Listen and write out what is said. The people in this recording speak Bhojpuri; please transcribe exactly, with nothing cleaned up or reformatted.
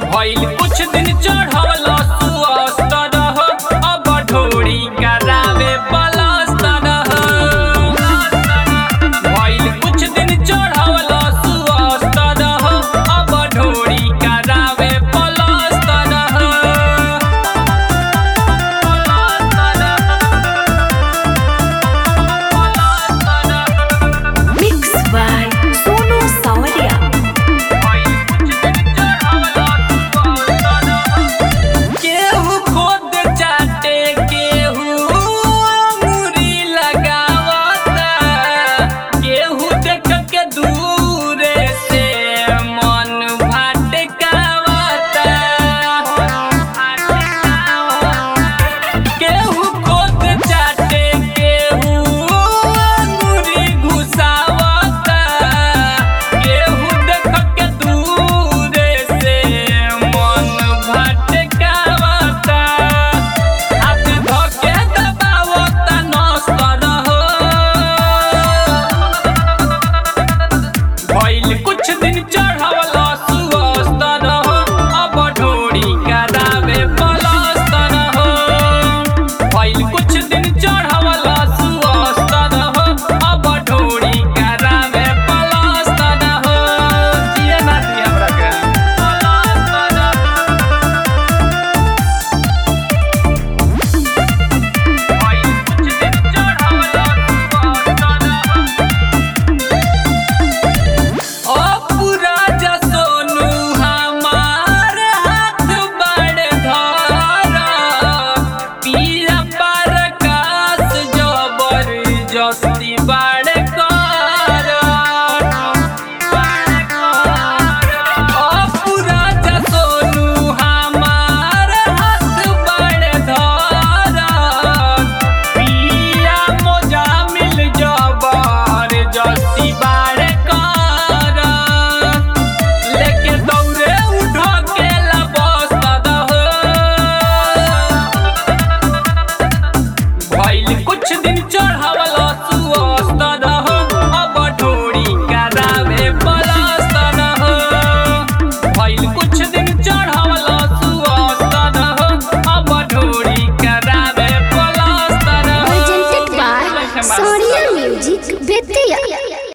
भइल कुछ दिन चढ़ल सुअस्तर हो, अब ढोरी करावे पलस्तर हो। भइल कुछ दिन चढ़ल सुअस्तर हो, अब ढोरी करावे पलस्तर हो। Mix by Sonu Sawadia. केहू खोद चाटे केहू अंगूरी लगावता, केहू देख के दूरे से मन भटकावता। केहू खोद चाटे केहू अंगूरी घुसावता, केहू देख के दूरे से मन भटकावता। हाथ धके दबावता नस्तर हो। भइल कुछ दिन चढ़ल सुअस्तर हो, अब ढोरी करावे पलस्तर हो। भइल कुछ दिन चढ़ल सुअस्तर हो, अब ढोरी करावे पलस्तर हो। जिया ना दिया हमरा के पलस्तर भइल कुछ दिन चढ़ल सुअस्तर हो। ओ पूरा जसोनु हमार हाथ बड़ धर, पिया प्रकाश जबरदस्ती बड़ कर। ओ पूरा जसोनु हमार हाथ बड़ धर, पिया मोजा मिल जबरदस्ती बड़ कर। लेके दौड़े उठो के लबस्तर हो। भइल कुछ दिन चढ़